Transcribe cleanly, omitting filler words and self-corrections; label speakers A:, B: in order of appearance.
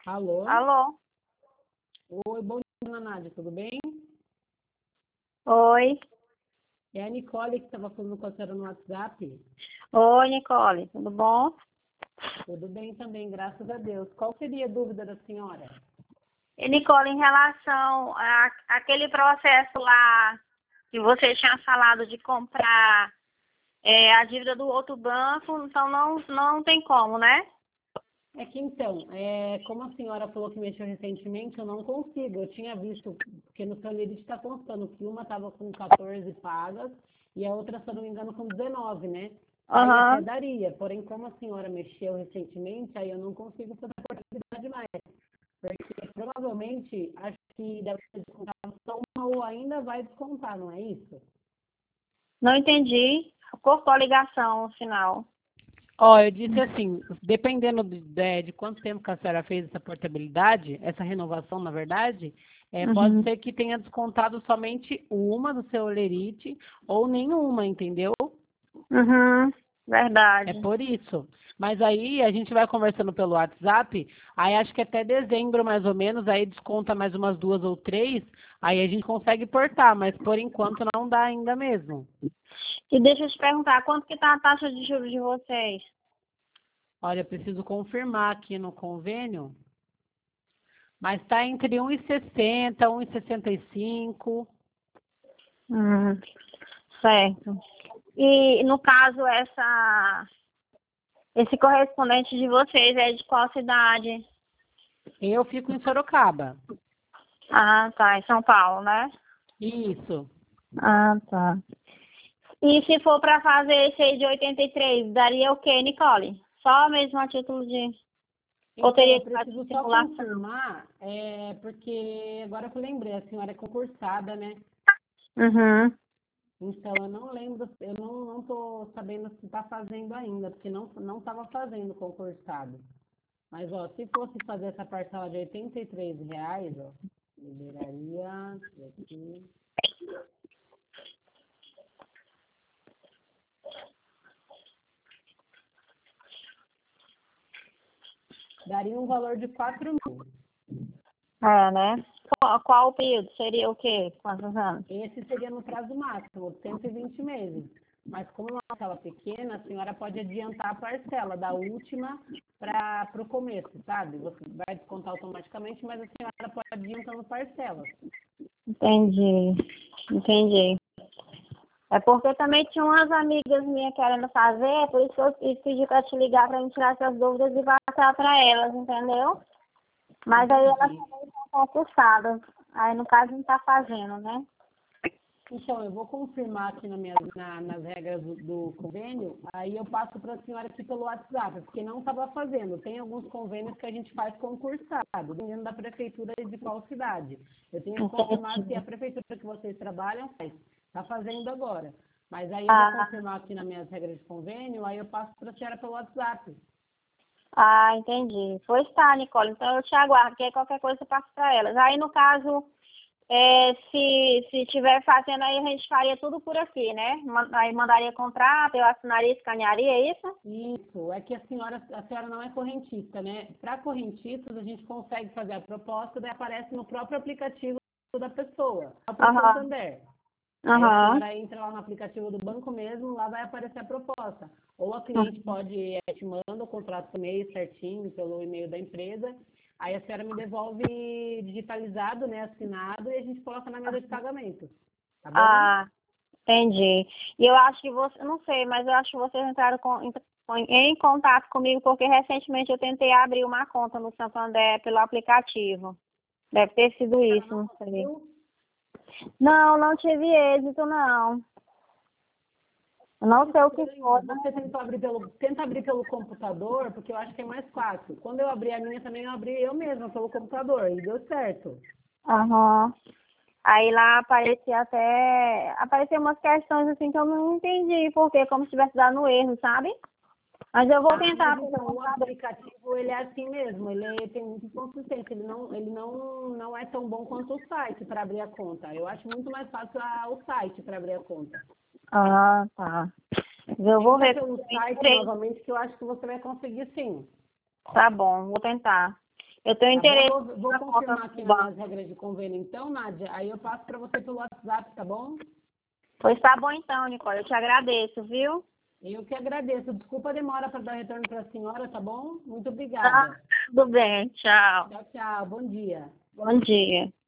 A: Alô?
B: Alô?
A: Oi, bom dia, Nádia, tudo bem?
B: Oi.
A: É a Nicole que estava falando com a senhora no WhatsApp.
B: Oi, Nicole. Tudo bom?
A: Tudo bem também, graças a Deus. Qual seria a dúvida da senhora?
B: E, Nicole, em relação àquele processo lá que você tinha falado de comprar a dívida do outro banco, então não tem como, né?
A: É que então, como a senhora falou que mexeu recentemente, eu não consigo. Eu tinha visto, porque no seu limite está constando que uma estava com 14 pagas e a outra, se eu não me engano, com 19, né? Aí até
B: Aham.
A: daria, porém, como a senhora mexeu recentemente, aí eu não consigo fazer a portabilidade mais. Porque provavelmente, acho que deve ter descontado só uma ou ainda vai descontar, não é isso?
B: Não entendi. Cortou a ligação, o sinal.
A: Ó, eu disse assim, dependendo de quanto tempo que a senhora fez essa portabilidade, essa renovação, na verdade, pode
B: Uhum.
A: ser que tenha descontado somente uma do seu Olerite ou nenhuma, entendeu?
B: Uhum.
A: É
B: Verdade.
A: por isso. Mas aí a gente vai conversando pelo WhatsApp, aí acho que até dezembro mais ou menos, aí desconta mais umas duas ou três, aí a gente consegue portar, mas por enquanto não dá ainda mesmo.
B: E deixa eu te perguntar, quanto que tá a taxa de juros de vocês?
A: Olha, eu preciso confirmar aqui no convênio, mas está entre 1,60, 1,65.
B: Hum, certo. E no caso, esse correspondente de vocês é de qual cidade?
A: Eu fico em Sorocaba.
B: Ah, tá, em São Paulo, né?
A: Isso.
B: Ah, tá. E se for para fazer esse aí de 83, daria o quê, Nicole? Só mesmo a título de... Ou
A: Então, eu
B: teria que fazer
A: preciso só
B: simulação?
A: confirmar, porque agora que eu lembrei, a senhora é concursada, né?
B: Uhum.
A: Então, eu não lembro, eu não tô sabendo se está fazendo ainda, porque não estava fazendo concursado. Mas, ó, se fosse fazer essa parcela de R$ 83, ó, liberaria, aqui, daria um valor de 4.000.
B: É, né? Qual o período? Seria o quê? Quantos anos?
A: Esse seria no prazo máximo, de 120 meses. Mas como é uma parcela pequena, a senhora pode adiantar a parcela da última para o começo, sabe? Você vai descontar automaticamente, mas a senhora pode adiantando parcelas.
B: Entendi. Entendi. É porque também tinha umas amigas minhas querendo fazer, por isso que eu pedi para te ligar para me tirar essas dúvidas e passar para elas, entendeu? Mas aí elas
A: Entendi.
B: também estão concursadas. Aí, no caso, não está fazendo, né?
A: Então, eu vou confirmar aqui nas regras do convênio, aí eu passo para a senhora aqui pelo WhatsApp, porque não estava fazendo. Tem alguns convênios que a gente faz concursado, dependendo da prefeitura e de qual cidade. Eu tenho que confirmar se a
B: Entendi.
A: prefeitura que vocês trabalham está fazendo agora. Mas aí eu vou
B: Ah,
A: confirmar aqui nas minhas regras de convênio, aí eu passo para a senhora pelo WhatsApp.
B: entendi. Pois tá, Nicole. Então eu te aguardo, porque aí qualquer coisa eu passo para elas. Aí, no caso, se tiver fazendo aí, a gente faria tudo por aqui, né? Aí mandaria contrato, eu assinaria, escanearia, é isso?
A: Isso, é que a senhora não é correntista, né? Para correntistas, a gente consegue fazer a proposta, daí aparece no próprio aplicativo da pessoa, para o
B: Aham,
A: Santander. Aí a
B: aham.
A: senhora entra lá no aplicativo do banco mesmo, lá vai aparecer a proposta. Ou a cliente pode, te manda o contrato por e-mail certinho, pelo e-mail da empresa, aí a senhora me devolve digitalizado, né, assinado, e a gente coloca na mesa de pagamento, tá bom?
B: Ah, entendi. E eu acho que você, não sei, mas eu acho que vocês entraram em contato comigo porque recentemente eu tentei abrir uma conta no Santander pelo aplicativo. Deve ter sido
A: A senhora
B: isso,
A: não
B: não sei.
A: conseguiu?
B: Não, não tive êxito, não. Eu
A: Que
B: não sei o que
A: estranho.
B: foi,
A: Você
B: mas...
A: tenta abrir pelo computador, porque eu acho que é mais fácil. Quando eu abri a minha também, eu abri eu mesma pelo computador e deu certo.
B: Aham. Aí lá aparecia até... Apareciam umas questões assim que eu não entendi, porque como se tivesse dado no erro, sabe? Mas eu vou
A: Ah, mas
B: tentar pelo
A: então o
B: computador.
A: aplicativo ele é assim mesmo, tem muita consistência, ele não é tão bom quanto o site para abrir a conta. Eu acho muito mais fácil o site para abrir a conta.
B: Ah, tá. Eu vou
A: Tenta
B: ver
A: pelo
B: com
A: site
B: interesse.
A: novamente que eu acho que você vai conseguir sim.
B: Tá bom, vou tentar. Eu tenho
A: Tá
B: interesse.
A: bom? Vou confirmar aqui nas regras de convênio, então, Nádia. Aí eu passo para você pelo WhatsApp, tá bom?
B: Pois tá bom então, Nicole. Eu te agradeço, viu?
A: Eu que agradeço. Desculpa a demora para dar retorno para a senhora, tá bom? Muito
B: Tá,
A: obrigada.
B: tudo bem. Tchau.
A: Tchau, tchau. Bom dia.
B: Bom dia.